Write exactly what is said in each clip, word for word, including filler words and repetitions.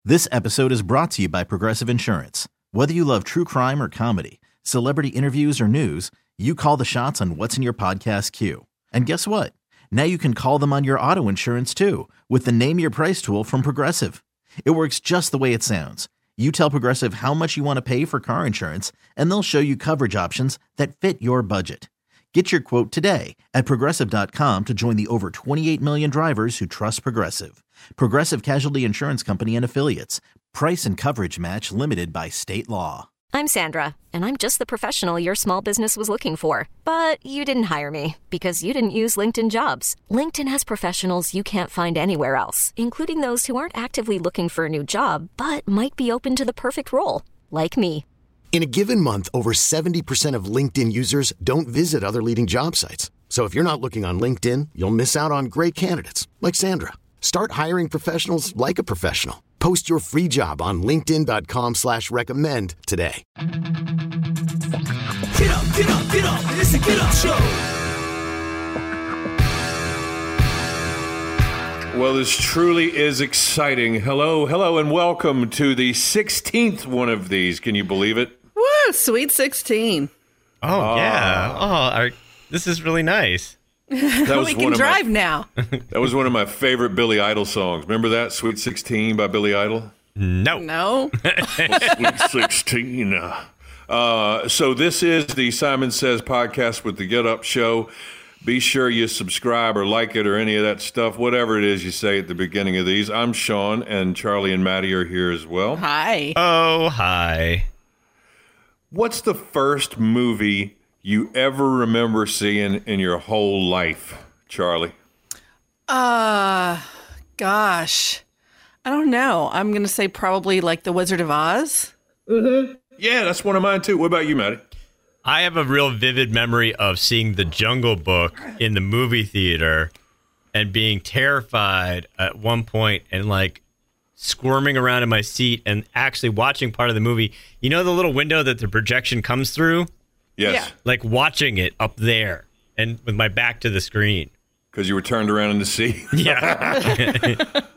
This episode is brought to you by Progressive Insurance. Whether you love true crime or comedy, celebrity interviews or news, you call the shots on what's in your podcast queue. And guess what? Now you can call them on your auto insurance too with the Name Your Price tool from Progressive. It works just the way it sounds. You tell Progressive how much you want to pay for car insurance, and they'll show you coverage options that fit your budget. Get your quote today at Progressive dot com to join the over twenty-eight million drivers who trust Progressive. Progressive Casualty Insurance Company and Affiliates. Price and coverage match limited by state law. I'm Sandra, and I'm just the professional your small business was looking for. But you didn't hire me because you didn't use LinkedIn Jobs. LinkedIn has professionals you can't find anywhere else, including those who aren't actively looking for a new job, but might be open to the perfect role, like me. In a given month, over seventy percent of LinkedIn users don't visit other leading job sites. So if you're not looking on LinkedIn, you'll miss out on great candidates like Sandra. Start hiring professionals like a professional. Post your free job on linkedin dot com slash recommend today. Get up, get up, get up. It's a Get Up Show. Well, this truly is exciting. Hello, hello, and welcome to the sixteenth one of these. Can you believe it? Woo, sweet sixteen. Oh, Ah. yeah. Oh, our, this is really nice. That was we one can of drive my, now. That was one of my favorite Billy Idol songs. Remember that, Sweet sixteen by Billy Idol? No. No. Sweet sixteen. Uh, so this is the Simon Says podcast with the Get Up Show. Be sure you subscribe or like it or any of that stuff, whatever it is you say at the beginning of these. I'm Sean, and Charlie and Maddie are here as well. Hi. Oh, hi. What's the first movie you ever remember seeing in your whole life, Charlie? Uh, gosh. I don't know. I'm going to say probably like The Wizard of Oz. Yeah, that's one of mine too. What about you, Maddie? I have a real vivid memory of seeing The Jungle Book in the movie theater and being terrified at one point and like squirming around in my seat and actually watching part of the movie. You know the little window that the projection comes through? Yes. Yeah. Like watching it up there and with my back to the screen. Because you were turned around in the seat. Yeah.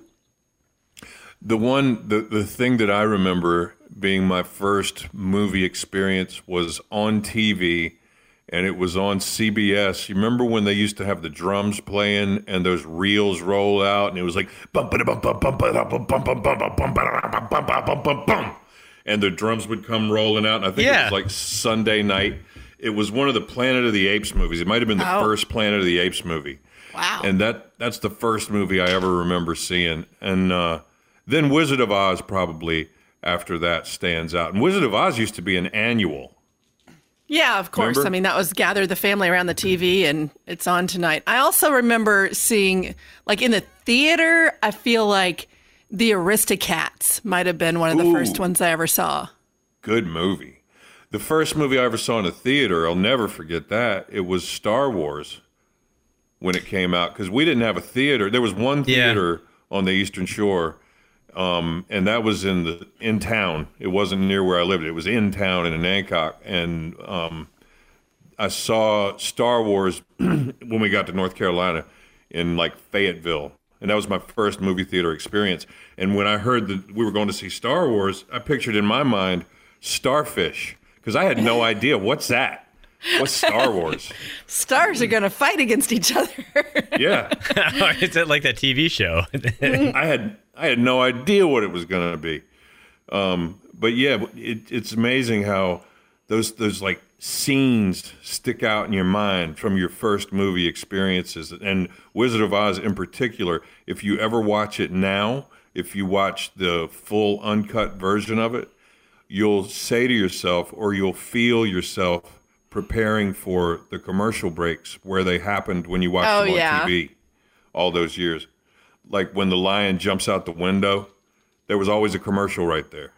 The one, the, the thing that I remember being my first movie experience was on T V, and it was on C B S. You remember when they used to have the drums playing and those reels roll out, and it was like bum bum bum bum bum bum bum bum bum bum bum bum bum bum, and the drums would come rolling out. And I think Yeah. it was like Sunday night. It was one of the Planet of the Apes movies. It might have been the Oh. first Planet of the Apes movie. Wow. And that that's the first movie I ever remember seeing. And uh, then Wizard of Oz probably after that stands out. And Wizard of Oz used to be an annual. Yeah, of course. Remember? I mean, that was gather the family around the T V and it's on tonight. I also remember seeing, like in the theater, I feel like The Aristocats might have been one of the Ooh. first ones I ever saw. Good movie. The first movie I ever saw in a theater, I'll never forget that. It was Star Wars when it came out. Because we didn't have a theater. There was one Yeah. theater on the Eastern Shore. Um, and that was in the in town. It wasn't near where I lived. It was in town in Nancock. And um, I saw Star Wars when we got to North Carolina in like Fayetteville. And that was my first movie theater experience. And when I heard that we were going to see Star Wars, I pictured in my mind Starfish. Because I had no idea. What's that? What's Star Wars? Stars are going to fight against each other. Yeah. Is it like that T V show? I had I had no idea what it was going to be. Um, but yeah, it, it's amazing how those those like scenes stick out in your mind from your first movie experiences. And Wizard of Oz in particular, if you ever watch it now, if you watch the full uncut version of it, you'll say to yourself, or you'll feel yourself preparing for the commercial breaks where they happened when you watched Oh, them on yeah. T V all those years. Like when the lion jumps out the window, there was always a commercial right there.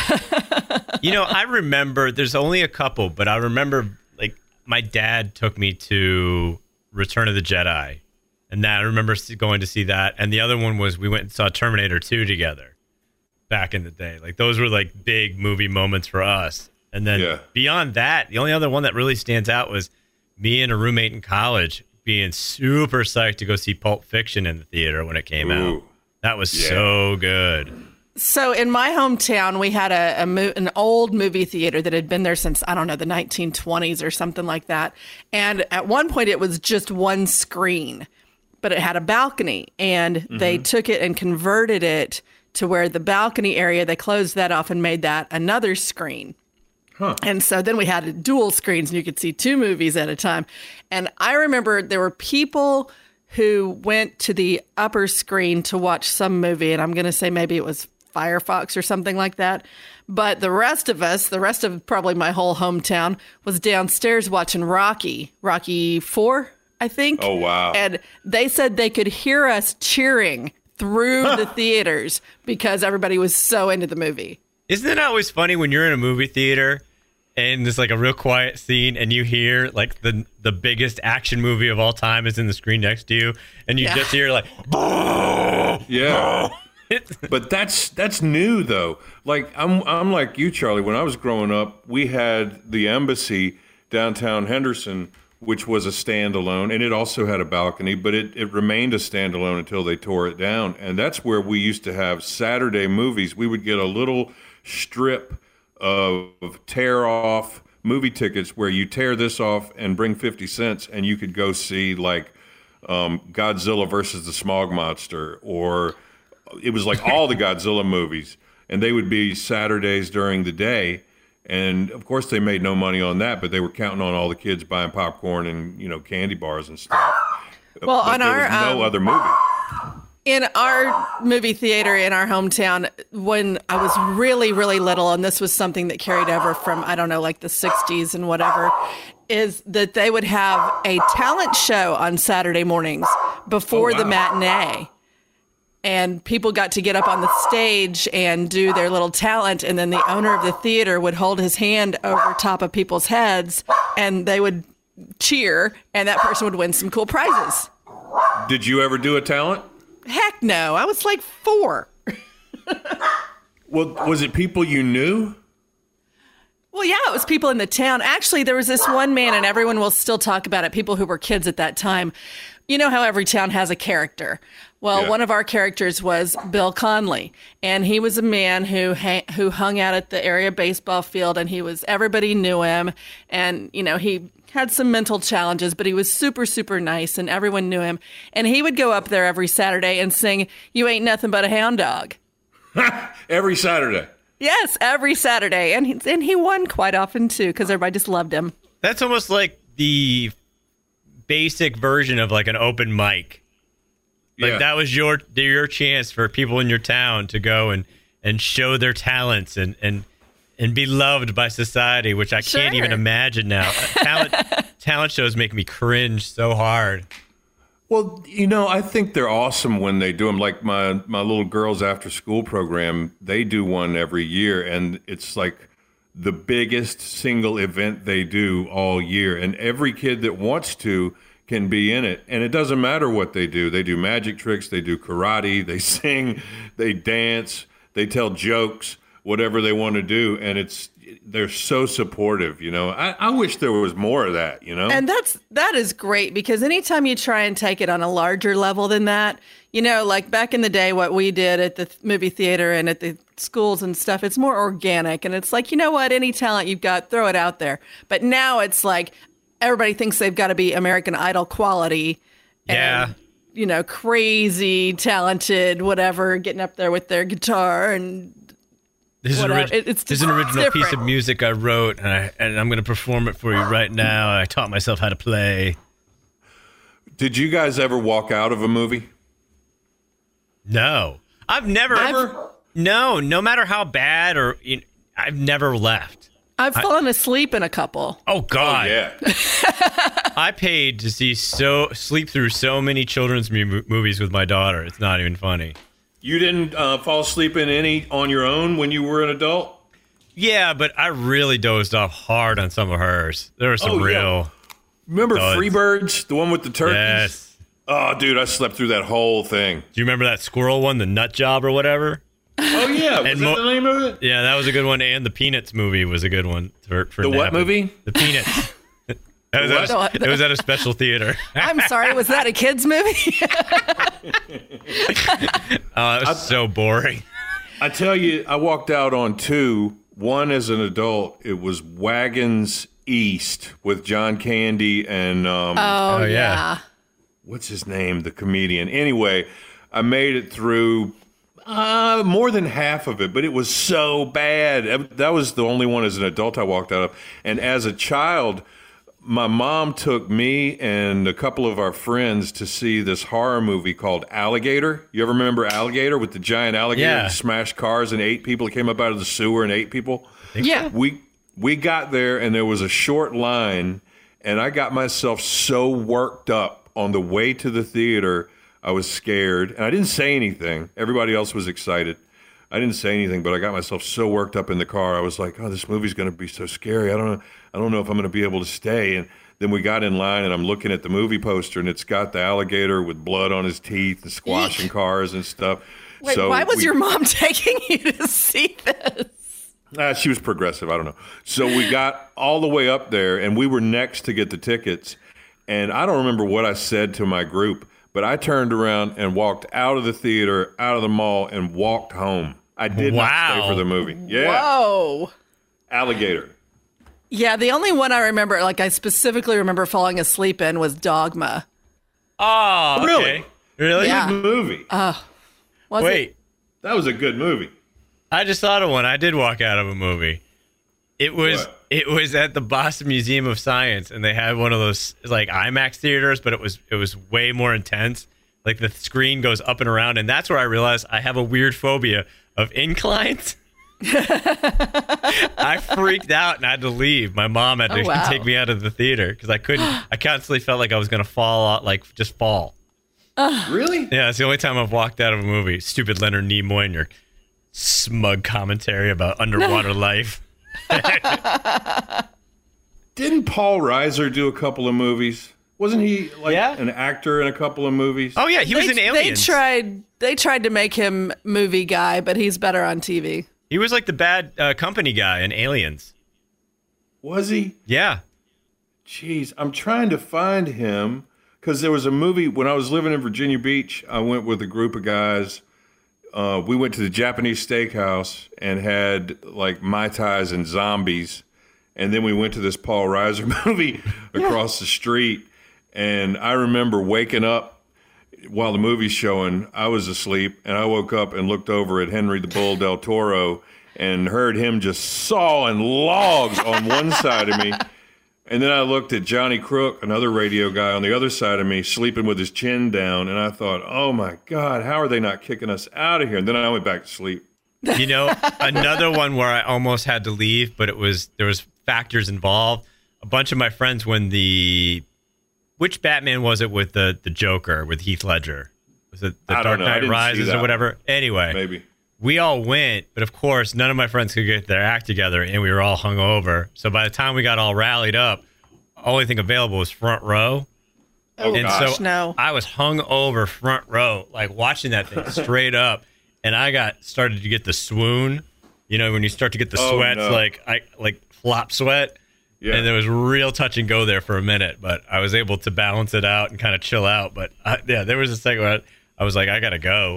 You know, I remember, there's only a couple, but I remember, like, my dad took me to Return of the Jedi. And that, I remember going to see that. And the other one was we went and saw Terminator two together back in the day. Like, those were, like, big movie moments for us. And then Yeah. beyond that, the only other one that really stands out was me and a roommate in college being super psyched to go see Pulp Fiction in the theater when it came Ooh. out. That was Yeah. so good. So in my hometown, we had a, a mo- an old movie theater that had been there since, I don't know, the nineteen twenties or something like that. And at one point, it was just one screen, but it had a balcony. And mm-hmm. they took it and converted it to where the balcony area, they closed that off and made that another screen. Huh. And so then we had dual screens and you could see two movies at a time. And I remember there were people who went to the upper screen to watch some movie. And I'm going to say maybe it was Firefox or something like that. But the rest of us, the rest of probably my whole hometown, was downstairs watching Rocky, Rocky four, I think. Oh, wow. And they said they could hear us cheering through the theaters because everybody was so into the movie. Isn't it always funny when you're in a movie theater and there's like a real quiet scene and you hear like the the biggest action movie of all time is in the screen next to you and you yeah. just hear like, yeah. But that's that's new though. Like I'm I'm like you, Charlie. When I was growing up, we had the Embassy downtown Henderson, which was a standalone, and it also had a balcony, but it, it remained a standalone until they tore it down. And that's where we used to have Saturday movies. We would get a little strip of tear off movie tickets where you tear this off and bring fifty cents and you could go see like um, Godzilla versus the Smog Monster, or it was like all the Godzilla movies, and they would be Saturdays during the day. And of course they made no money on that, but they were counting on all the kids buying popcorn and, you know, candy bars and stuff. Well, but on there our was no um, other movie. In our movie theater in our hometown, when I was really, really little, and this was something that carried over from, I don't know, like the sixties and whatever, is that they would have a talent show on Saturday mornings before oh, wow. the matinee. And people got to get up on the stage and do their little talent. And then the owner of the theater would hold his hand over top of people's heads and they would cheer and that person would win some cool prizes. Did you ever do a talent? Heck no. I was like four. Well, was it people you knew? Well, yeah, it was people in the town. Actually, there was this one man, and everyone will still talk about it, people who were kids at that time. You know how every town has a character. Well, yeah. One of our characters was Bill Conley, and he was a man who ha- who hung out at the area baseball field, and he was everybody knew him, and you know he had some mental challenges, but he was super super nice, and everyone knew him. And he would go up there every Saturday and sing "You Ain't Nothing But a Hound Dog." Every Saturday. Yes, every Saturday, and he, and he won quite often too because everybody just loved him. That's almost like the basic version of like an open mic. Like yeah. that was your your chance for people in your town to go and, and show their talents and, and and be loved by society, which I sure. can't even imagine now. talent talent shows make me cringe so hard. Well, you know, I think they're awesome when they do them. Like my, my little girls' after school program, they do one every year, and it's like the biggest single event they do all year. And every kid that wants to can be in it. And it doesn't matter what they do. They do magic tricks, they do karate, they sing, they dance, they tell jokes, whatever they want to do. And it's they're so supportive, you know. I, I wish there was more of that, you know. And that's that is great because anytime you try and take it on a larger level than that, you know, like back in the day, what we did at the movie theater and at the schools and stuff, it's more organic. And it's like, you know what, any talent you've got, throw it out there. But now it's like everybody thinks they've got to be American Idol quality. Yeah. And, you know, crazy, talented, whatever, getting up there with their guitar and This is, orig- it, it's this is an original different. piece of music I wrote, and, I, and I'm going to perform it for you right now. I taught myself how to play. Did you guys ever walk out of a movie? No. I've never. Never? I've, no, no matter how bad, or you know, I've never left. I've I, fallen asleep in a couple. Oh, God. Oh, yeah. I paid to see so sleep through so many children's mu- movies with my daughter. It's not even funny. You didn't uh, fall asleep in any on your own when you were an adult? Yeah, but I really dozed off hard on some of hers. There were some oh, real... Yeah. Remember duds. Freebirds? The one with the turkeys? Yes. Oh, dude, I slept through that whole thing. Do you remember that squirrel one, the Nut Job or whatever? Oh, yeah. Was and that mo- the name of it? Yeah, that was a good one. And the Peanuts movie was a good one. For, for the napping. what movie? The Peanuts. It was, at a, it was at a special theater. I'm sorry, was that a kid's movie? Oh, it was so boring. I tell you, I walked out on two. One as an adult, it was Wagons East with John Candy and um, Oh, Oh, yeah. yeah. what's his name, the comedian. Anyway, I made it through uh, more than half of it, but it was so bad. That was the only one as an adult I walked out of. And as a child, my mom took me and a couple of our friends to see this horror movie called Alligator. You ever remember Alligator with the giant alligator Yeah. that smashed cars and ate people? It came up out of the sewer and ate people. Yeah. We we got there and there was a short line, and I got myself so worked up on the way to the theater. I was scared, and I didn't say anything. Everybody else was excited. I didn't say anything, but I got myself so worked up in the car. I was like, "Oh, this movie's going to be so scary. I don't know. I don't know if I'm going to be able to stay." And then we got in line, and I'm looking at the movie poster, and it's got the alligator with blood on his teeth and squashing cars and stuff. Wait, so why was we- your mom taking you to see this? Uh, she was progressive. I don't know. So we got all the way up there, and we were next to get the tickets. And I don't remember what I said to my group, but I turned around and walked out of the theater, out of the mall, and walked home. I did not Wow. stay for the movie. Yeah. Whoa. Alligator. Yeah, the only one I remember, like I specifically remember falling asleep in, was Dogma. Oh, okay. Really? Really? Yeah. Good movie. Was Wait, it? That was a good movie. I just thought of one. I did walk out of a movie. It was What? it was at the Boston Museum of Science, and they had one of those like IMAX theaters, but it was it was way more intense. Like the screen goes up and around, and that's where I realized I have a weird phobia of inclines. I freaked out and I had to leave. My mom had to Oh, wow. take me out of the theater because I couldn't. I constantly felt like I was going to fall out, like just fall. Really? Yeah, it's the only time I've walked out of a movie. Stupid Leonard Nimoy and your smug commentary about underwater life. Didn't Paul Reiser do a couple of movies? Wasn't he like Yeah. an actor in a couple of movies? Oh yeah, he was they, in Aliens. They tried. They tried to make him movie guy, but he's better on T V. He was like the bad uh, company guy in Aliens. Was he? Yeah. Jeez, I'm trying to find him because there was a movie when I was living in Virginia Beach. I went with a group of guys. Uh, we went to the Japanese steakhouse and had like Mai Tais and zombies. And then we went to this Paul Reiser movie across the street. And I remember waking up while the movie's showing. I was asleep, and I woke up and looked over at Henry the Bull del Toro and heard him just sawing logs on one side of me. And then I looked at Johnny Crook, another radio guy, on the other side of me, sleeping with his chin down. And I thought, oh, my God, how are they not kicking us out of here? And then I went back to sleep. You know, another one where I almost had to leave, but it was there was factors involved. A bunch of my friends, when the which Batman was it with the the Joker with Heath Ledger? Was it The I don't Dark know. I Knight didn't see Rises that or whatever? Anyway, Maybe. we all went, but of course, none of my friends could get their act together, and we were all hungover. So by the time we got all rallied up, only thing available was front row. Oh, and gosh. so no. I was hung over front row, like watching that thing straight up, and I got started to get the swoon. You know, when you start to get the Oh, sweats, no. like I like flop sweat. Yeah. And there was real touch and go there for a minute, but I was able to balance it out and kind of chill out. But I, yeah, there was a second where I was like, I gotta go.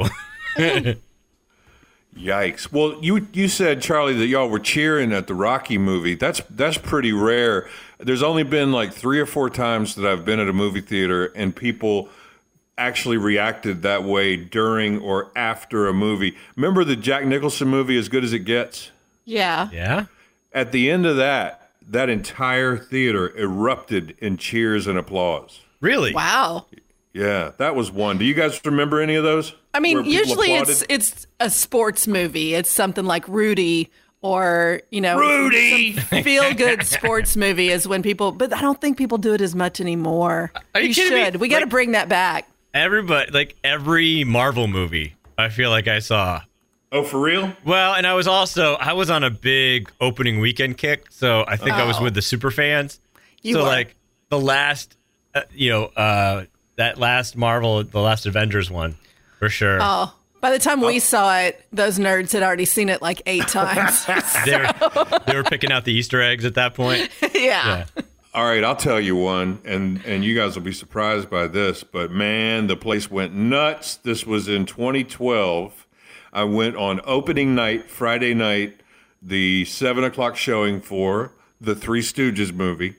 Yikes. Well, you you said, Charlie, that y'all were cheering at the Rocky movie. That's that's pretty rare. There's only been like three or four times that I've been at a movie theater and people actually reacted that way during or after a movie. Remember the Jack Nicholson movie, As Good as It Gets? Yeah. Yeah. At the end of that, that entire theater erupted in cheers and applause. Really? Wow. Yeah, that was one. Do you guys remember any of those? I mean, Where people usually applauded? it's it's a sports movie. It's something like Rudy or, you know, Rudy! feel good sports movie is when people, but I don't think people do it as much anymore. Are you we kidding me? should. We got to Like- bring that back. Everybody, like every Marvel movie, I feel like I saw. Oh, for real? Well, and I was also I was on a big opening weekend kick, so I think I was Oh. with the super fans. You so were. like the last, uh, you know, uh, that last Marvel, the last Avengers one, for sure. Oh, by the time we saw it, those nerds had already seen it like eight times. They were, they were picking out the Easter eggs at that point. yeah. Yeah. All right, I'll tell you one, and, and you guys will be surprised by this, but man, the place went nuts. This was in twenty twelve. I went on opening night, Friday night, the seven o'clock showing for the Three Stooges movie.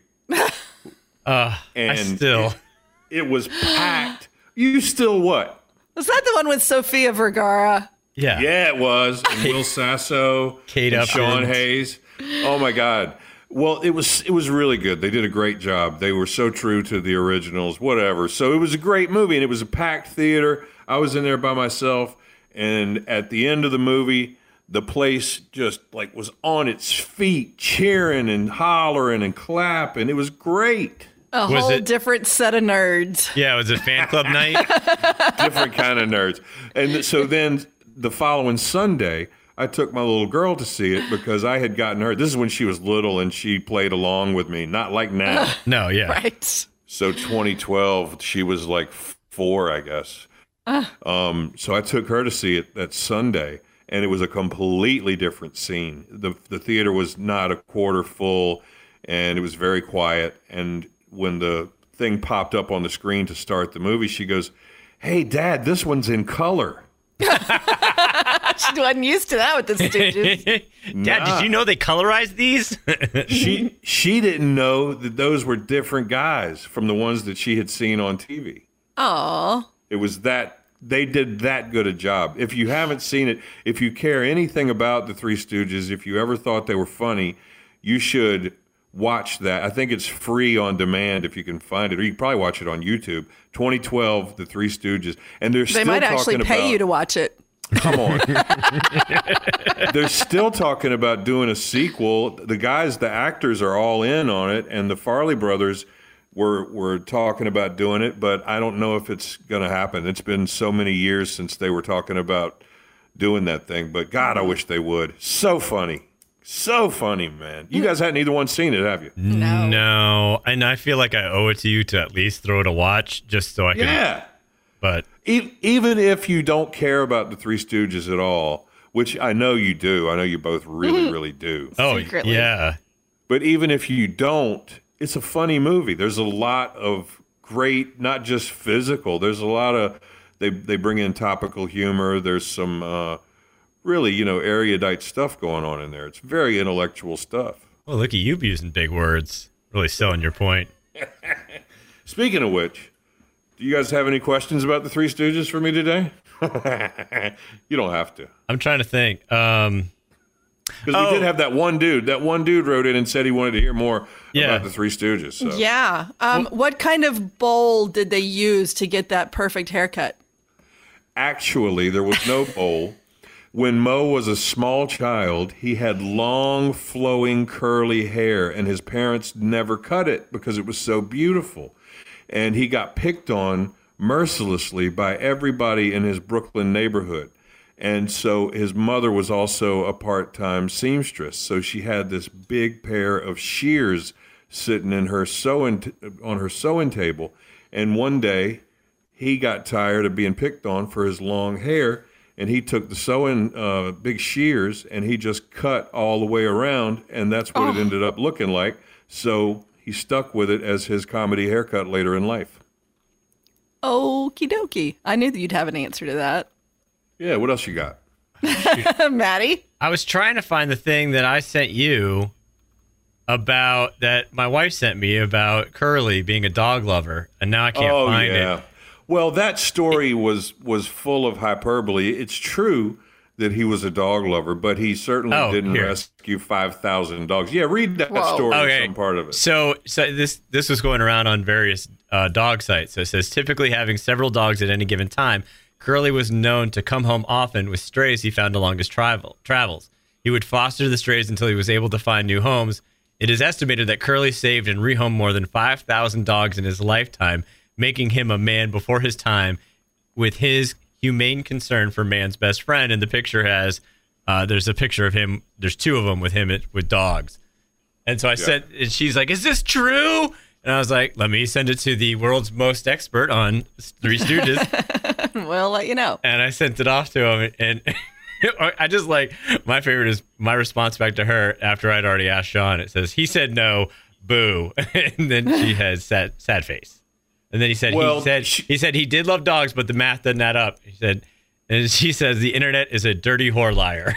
Uh, and I still. It, it was packed. You still what? Was that the one with Sofia Vergara? Yeah. Yeah, it was. And Will Sasso, Kate and Upton. Sean Hayes. Oh my God. Well, it was it was really good. They did a great job. They were so true to the originals, whatever. So it was a great movie, and it was a packed theater. I was in there by myself, and at the end of the movie, the place just like was on its feet, cheering and hollering and clapping. It was great. A Was whole it- different set of nerds. Yeah, it was a fan club night. Different kind of nerds. And so then the following Sunday, I took my little girl to see it because I had gotten her. This is when she was little and she played along with me, not like now. No, yeah. Right. So twenty twelve, she was like four, I guess. Um, so I took her to see it that Sunday, and it was a completely different scene. The the theater was not a quarter full, and it was very quiet. And when the thing popped up on the screen to start the movie, she goes, "Hey, Dad, this one's in color." She wasn't used to that with the Stooges. Dad, Nah. did you know they colorized these? She she didn't know that those were different guys from the ones that she had seen on T V. Aw. It was that they did that good a job. If you haven't seen it, if you care anything about the Three Stooges, if you ever thought they were funny, you should watch that. I think it's free on demand if you can find it, or you can probably watch it on YouTube. twenty twelve, The Three Stooges, and they're They still might talking actually pay about, you to watch it. Come on. They're still talking about doing a sequel. The guys, the actors are all in on it, and the Farley brothers were were talking about doing it, but I don't know if it's going to happen. It's been so many years since they were talking about doing that thing, but God, I wish they would. So funny. So funny, man. You guys hadn't either one seen it, have you? No. No. And I feel like I owe it to you to at least throw it a watch just so I can. Yeah. But E- Even if you don't care about the Three Stooges at all, which I know you do. I know you both really, really do. oh Secretly. yeah, But even if you don't, it's a funny movie. There's a lot of great, not just physical. There's a lot of they they bring in topical humor. There's some uh, really, you know, erudite stuff going on in there. It's very intellectual stuff. well, look at you using big words, really selling your point. Speaking of which, do you guys have any questions about the Three Stooges for me today? You don't have to. I'm trying to think. Um, Because we Oh. did have that one dude. That one dude wrote in and said he wanted to hear more Yeah. about the Three Stooges. So. Yeah. Um, what kind of bowl did they use to get that perfect haircut? Actually, there was no bowl. When Mo was a small child, he had long, flowing, curly hair, and his parents never cut it because it was so beautiful. And he got picked on mercilessly by everybody in his Brooklyn neighborhood. And so his mother was also a part-time seamstress. So she had this big pair of shears sitting in her sewing t- on her sewing table. And one day he got tired of being picked on for his long hair, and he took the sewing uh, big shears and he just cut all the way around, and that's what it ended up looking like. So he stuck with it as his comedy haircut later in life. Okie dokie. I knew that you'd have an answer to that. Yeah, what else you got? Maddie? I was trying to find the thing that I sent you about that my wife sent me about Curly being a dog lover, and now I can't oh find yeah. it. Well, that story was was full of hyperbole. It's true that he was a dog lover, but he certainly Oh, didn't here. rescue five thousand dogs. Yeah, read that Whoa. story, Okay. some part of it. So, so this this was going around on various uh, dog sites. So it says typically having several dogs at any given time, Curly was known to come home often with strays he found along his travel travels. He would foster the strays until he was able to find new homes. It is estimated that Curly saved and rehomed more than five thousand dogs in his lifetime, making him a man before his time with his humane concern for man's best friend. And the picture has, uh, there's a picture of him. There's two of them with him with dogs. And so I said, and she's like, is this true? And I was like, let me send it to the world's most expert on Three Stooges. We'll let you know. And I sent it off to him. And I just like, my favorite is my response back to her after I'd already asked Sean. It says, he said no, boo. And then she has sad, sad face. And then he said, Well, he said, she- he said he did love dogs, but the math doesn't add up. He said, And she says the internet is a dirty whore liar.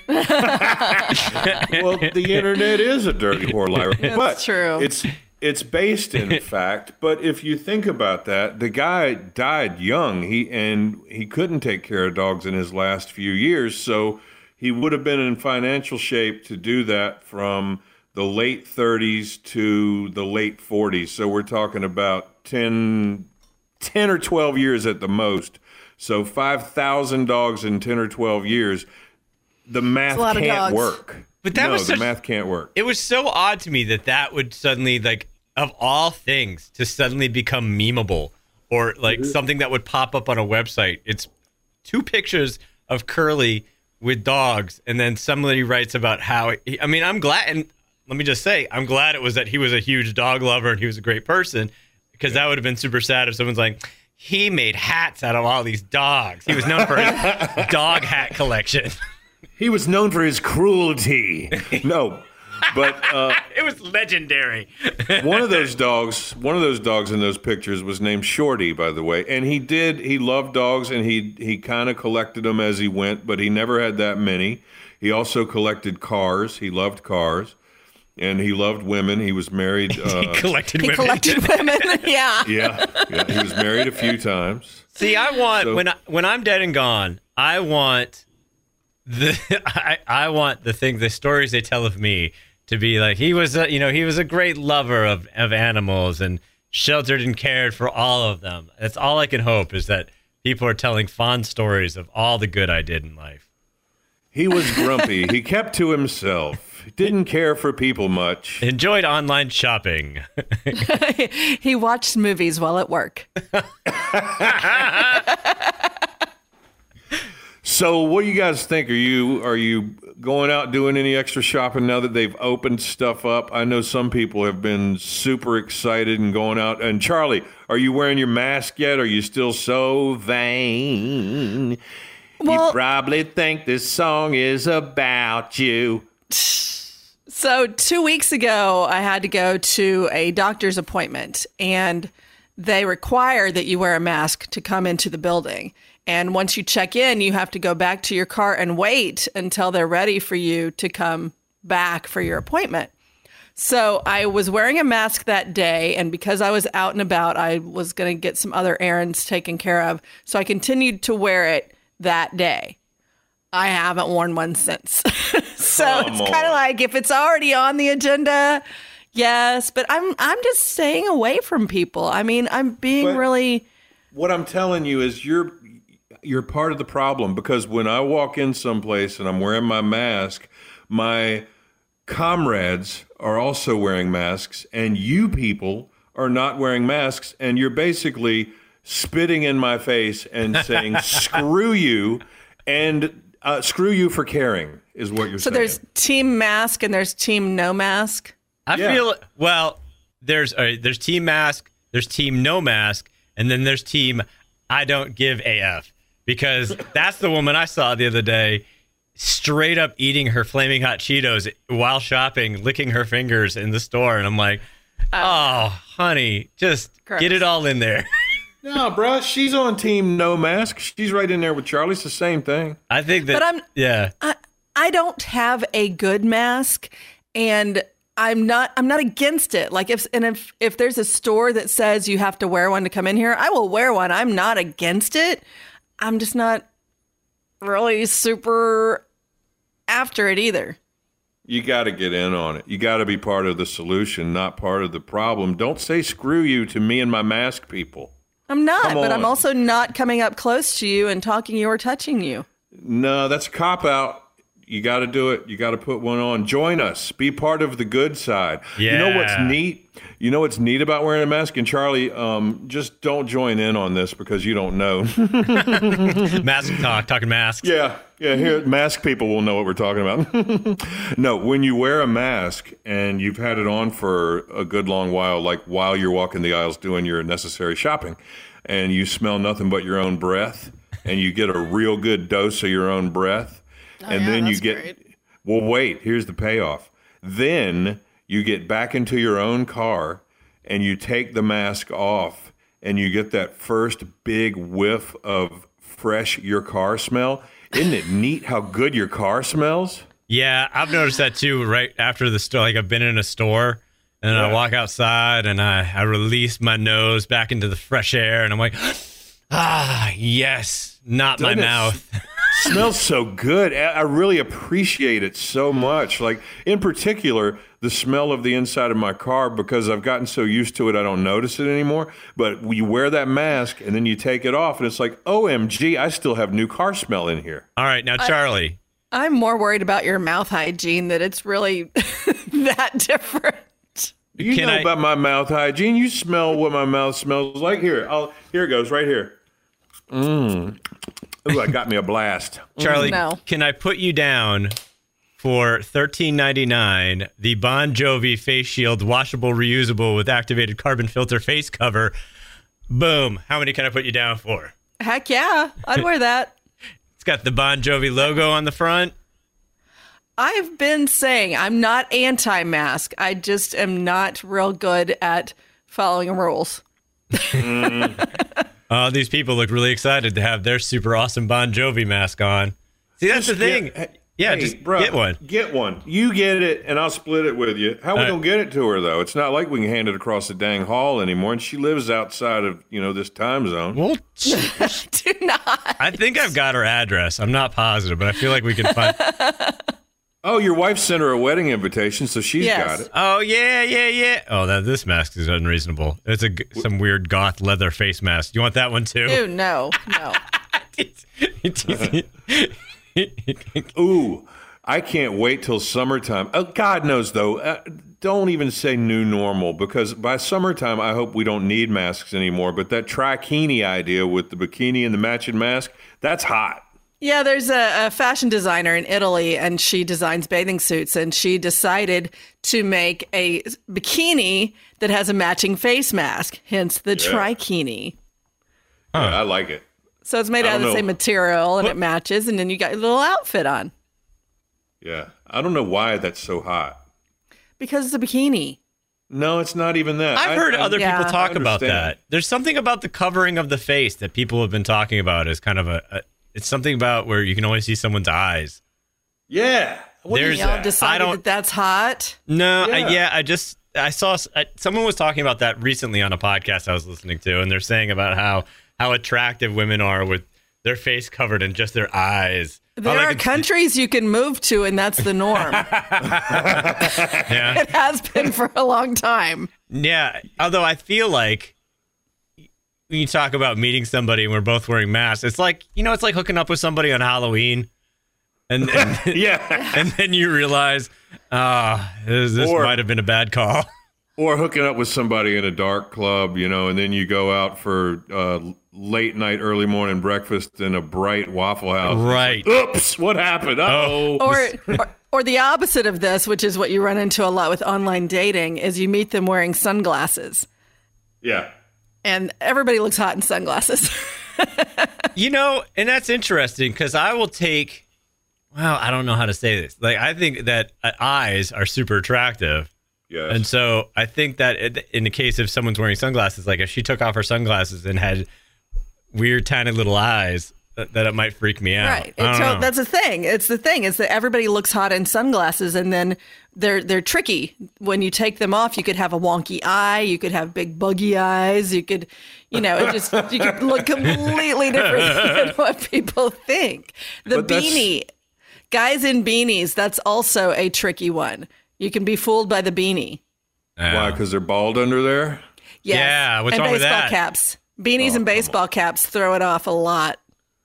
Well, the internet is a dirty whore liar. That's but true. It's it's based in fact. But if you think about that, the guy died young. He and he couldn't take care of dogs in his last few years, so he would have been in financial shape to do that from the late thirties to the late forties. So we're talking about ten, ten or twelve years at the most. So five thousand dogs in ten or twelve years. The math can't work. But that no, was the such, math can't work. It was so odd to me that that would suddenly, like, of all things, to suddenly become memeable or like mm-hmm. something that would pop up on a website. It's two pictures of Curly with dogs, and then somebody writes about how. He, I mean, I'm glad, and let me just say, I'm glad it was that he was a huge dog lover and he was a great person, because that would have been super sad if someone's like, he made hats out of all these dogs. He was known for his dog hat collection. He was known for his cruelty. No, but uh, it was legendary. one of those dogs, one of those dogs in those pictures was named Shorty, by the way. And he did, he loved dogs, and he he kind of collected them as he went, but he never had that many. He also collected cars. He loved cars, and he loved women. He was married. Uh, he collected he women. collected women. Yeah. yeah, yeah. He was married a few times. See, I want So- when I, when I'm dead and gone, I want. The I, I want the thing, the stories they tell of me to be like, he was a, you know, he was a great lover of, of animals and sheltered and cared for all of them. That's all I can hope, is that people are telling fond stories of all the good I did in life. He was grumpy. He kept to himself. Didn't care for people much. Enjoyed online shopping. He watched movies while at work. So what do you guys think? Are you are you going out doing any extra shopping now that they've opened stuff up? I know some people have been super excited and going out. And Charlie, are you wearing your mask yet? Are you still so vain? Well, you probably think this song is about you. So two weeks ago, I had to go to a doctor's appointment, and they require that you wear a mask to come into the building. And once you check in, you have to go back to your car and wait until they're ready for you to come back for your appointment. So I was wearing a mask that day, and because I was out and about, I was going to get some other errands taken care of. So I continued to wear it that day. I haven't worn one since. So Come it's on. kind of like, if it's already on the agenda, yes, but I'm I'm just staying away from people. I mean, I'm being But- really What I'm telling you is you're you're part of the problem, because when I walk in someplace and I'm wearing my mask, my comrades are also wearing masks, and you people are not wearing masks, and you're basically spitting in my face and saying, screw you, and uh, screw you for caring, is what you're So saying. there's team mask and there's team no mask. I Yeah. feel well. There's uh, there's team mask, there's team no mask, and then there's team I don't give A F, because that's the woman I saw the other day, straight up eating her flaming hot Cheetos while shopping, licking her fingers in the store, and I'm like, oh, honey, just Gross. get it all in there. No, bruh, she's on team no mask. She's right in there with Charlie. It's the same thing. I think that. But I'm- yeah. I, I don't have a good mask, and I'm not I'm not against it. Like if and if if there's a store that says you have to wear one to come in here, I will wear one. I'm not against it. I'm just not really super after it either. You got to get in on it. You got to be part of the solution, not part of the problem. Don't say screw you to me and my mask people. I'm not, Come but on. I'm also not coming up close to you and talking you or touching you. No, that's a cop-out. You got to do it. You got to put one on. Join us. Be part of the good side. You know what's Yeah. neat? You know what's neat about wearing a mask? And Charlie, um, just don't join in on this because you don't know. Mask talk, talking masks. Yeah, yeah. Here, mask people will know what we're talking about. No, when you wear a mask and you've had it on for a good long while, like while you're walking the aisles doing your necessary shopping, and you smell nothing but your own breath, and you get a real good dose of your own breath, and yeah, then you that's get. great. Well, wait. Here's the payoff. Then you get back into your own car, and you take the mask off, and you get that first big whiff of fresh your car smell? Isn't it neat how good your car smells? Yeah, I've noticed that too. Right after the store, like I've been in a store, and then Yeah. I walk outside, and I I release my nose back into the fresh air, and I'm like, ah, yes, not my Doesn't it mouth. Smells so good. I I really appreciate it so much. Like, in particular, the smell of the inside of my car, because I've gotten so used to it, I don't notice it anymore. But you wear that mask and then you take it off and it's like, O M G, I still have new car smell in here. All right, now Charlie. I'm more worried about your mouth hygiene that it's really that different. You Can know I- about my mouth hygiene. You smell what my mouth smells like. Here, I'll, here it goes, right here. Mmm. Ooh, I got me a blast. Charlie, No. can I put you down for thirteen ninety-nine, the Bon Jovi face shield, washable, reusable with activated carbon filter face cover? Boom. How many can I put you down for? Heck yeah, I'd wear that. It's got the Bon Jovi logo on the front. I've been saying I'm not anti-mask. I just am not real good at following rules. Oh, these people look really excited to have their super awesome Bon Jovi mask on. See, that's the thing. Yeah, Yeah, hey, just bro, get one. Get one. You get it, and I'll split it with you. How we Uh, gonna get it to her though? It's not like we can hand it across the dang hall anymore, and she lives outside of you know this time zone. Well, Do not. I think I've got her address. I'm not positive, but I feel like we can find. Oh, your wife sent her a wedding invitation, so she's Yes. got it. Oh yeah, yeah, yeah. Oh, that this mask is unreasonable. It's a g- some weird goth leather face mask. You want that one too? Ew, no, no. Ooh, I can't wait till summertime. Oh, God knows though. Uh, don't even say new normal, because by summertime I hope we don't need masks anymore. But that trikini idea with the bikini and the matching mask, that's hot. Yeah, there's a, a fashion designer in Italy, and she designs bathing suits, and she decided to make a bikini that has a matching face mask, hence the trikini. Yeah, I like it. So it's made I out of the don't same know. material, and it matches, and then you got your little outfit on Yeah, I don't know why that's so hot. because it's a bikini. No, it's not even that. I've I- heard I- other Yeah. people talk I about understand. that. There's something about the covering of the face that people have been talking about as kind of a, a it's something about where you can only see someone's eyes. Yeah. What There's- is Y'all that? I decided don't- that that's hot. No, I, Yeah. yeah, I just I saw s- I, someone was talking about that recently on a podcast I was listening to, and they're saying about how how attractive women are with their face covered and just their eyes. There All I are could- countries you can move to, and that's the norm. Yeah, It has been for a long time. yeah. Although I feel like when you talk about meeting somebody and we're both wearing masks, it's like you know, it's like hooking up with somebody on Halloween, and and, Yeah. and then you realize, ah, this, this Or- might have been a bad call. Or hooking up with somebody in a dark club, you know, and then you go out for uh, late night, early morning breakfast in a bright Waffle House. Right. Oops, what happened? Oh, Or, or or the opposite of this, which is what you run into a lot with online dating, is you meet them wearing sunglasses, yeah. and everybody looks hot in sunglasses. You know, and that's interesting because I will take. Well, I don't know how to say this. Like, I think that uh, eyes are super attractive. Yes. And so I think that it- in the case of someone's wearing sunglasses, like if she took off her sunglasses and had weird, tiny little eyes, that, that it might freak me out. Right. I don't It's, know. that's the thing. It's the thing is that everybody looks hot in sunglasses, and then they're they're tricky. When you take them off, you could have a wonky eye, you could have big buggy eyes, you could, you know, it just you could look completely different than what people think. The But that's- beanie, guys in beanies, that's also a tricky one. You can be fooled by the beanie. Yeah. Why? Because they're bald under there? Yes. Yeah, what's and wrong with baseball that? caps. Beanies and baseball caps throw it off a lot.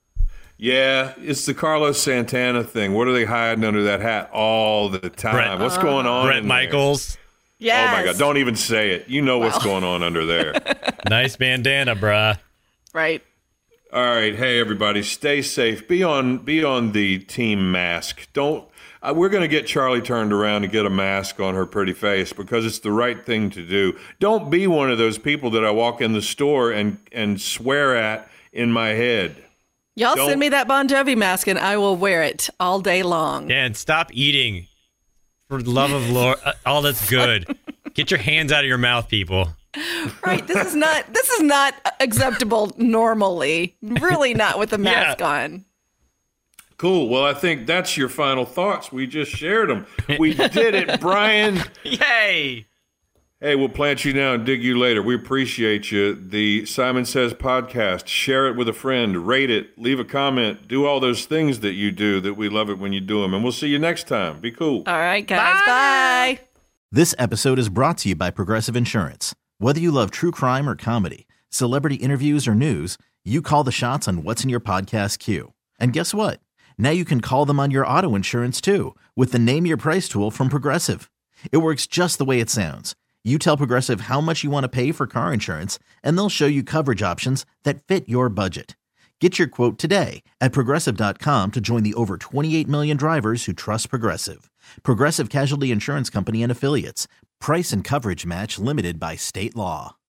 Yeah, it's the Carlos Santana thing. What are they hiding under that hat all the time? Brett- What's going on? Brett in there? Michaels, Yes. Oh my God! Don't even say it. You know what's going on under there. nice bandana, bruh. Right. All right, hey everybody, stay safe. Be on, be on the team mask. Don't. Uh, we're going to get Charlie turned around and get a mask on her pretty face because it's the right thing to do. Don't be one of those people that I walk in the store and and swear at in my head. Y'all Don't- send me that Bon Jovi mask and I will wear it all day long. Yeah, and stop eating. For the love of Lord, uh, all that's good. Get your hands out of your mouth, people. Right. This is not this is not acceptable normally. Really not with a mask Yeah. on. Cool. Well, I think that's your final thoughts. We just shared them. We did it, Brian. Yay! Hey, we'll plant you now and dig you later. We appreciate you. The Simon Says podcast. Share it with a friend. Rate it. Leave a comment. Do all those things that you do that we love it when you do them. And we'll see you next time. Be cool. All right, guys. Bye. Bye. This episode is brought to you by Progressive Insurance. Whether you love true crime or comedy, celebrity interviews or news, you call the shots on what's in your podcast queue. And guess what? Now you can call them on your auto insurance too with the Name Your Price tool from Progressive. It works just the way it sounds. You tell Progressive how much you want to pay for car insurance, and they'll show you coverage options that fit your budget. Get your quote today at Progressive dot com to join the over twenty-eight million drivers who trust Progressive. Progressive Casualty Insurance Company and Affiliates. Price and coverage match limited by state law.